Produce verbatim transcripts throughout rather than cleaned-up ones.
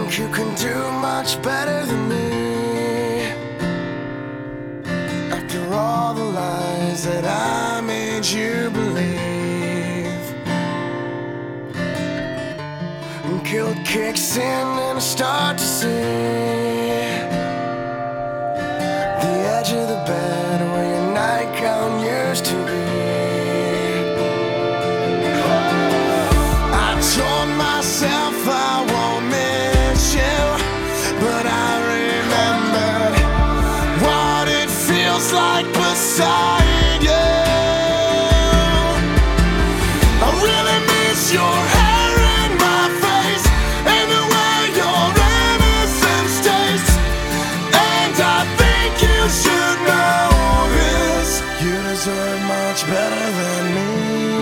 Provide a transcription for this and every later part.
You can do much better than me. After all the lies that I made you believe, and guilt kicks in and I start to see the edge of the bed where your nightgown used to be. I told myself I won't miss you, but I remembered what it feels like beside you. I really miss your hair in my face and the way your innocence tastes. And I think you should know this. You deserve much better than me.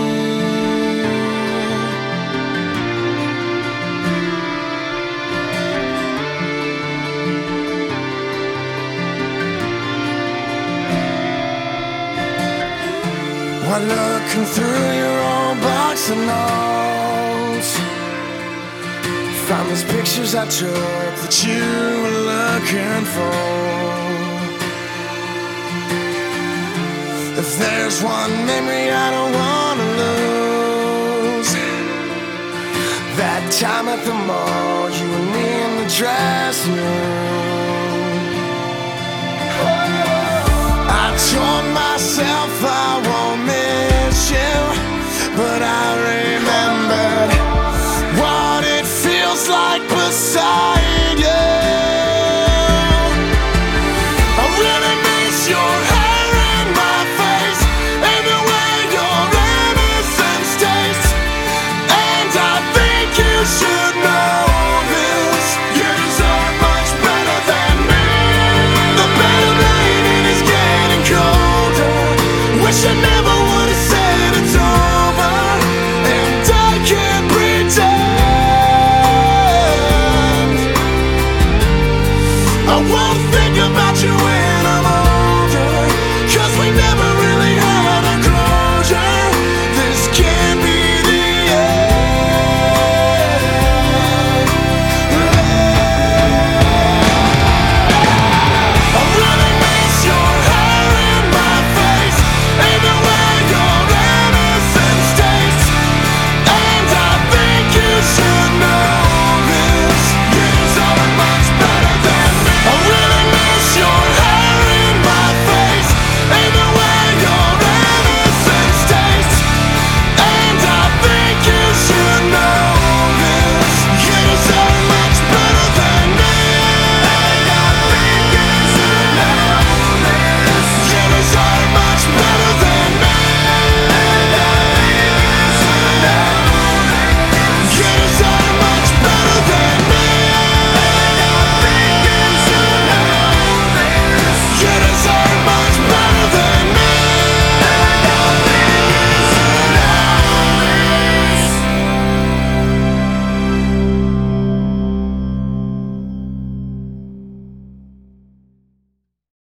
While looking through your old box of notes, found these pictures I took that you were looking for. If there's one memory I don't wanna lose, that time at the mall, you and me in the dressing room. I told myself I wanted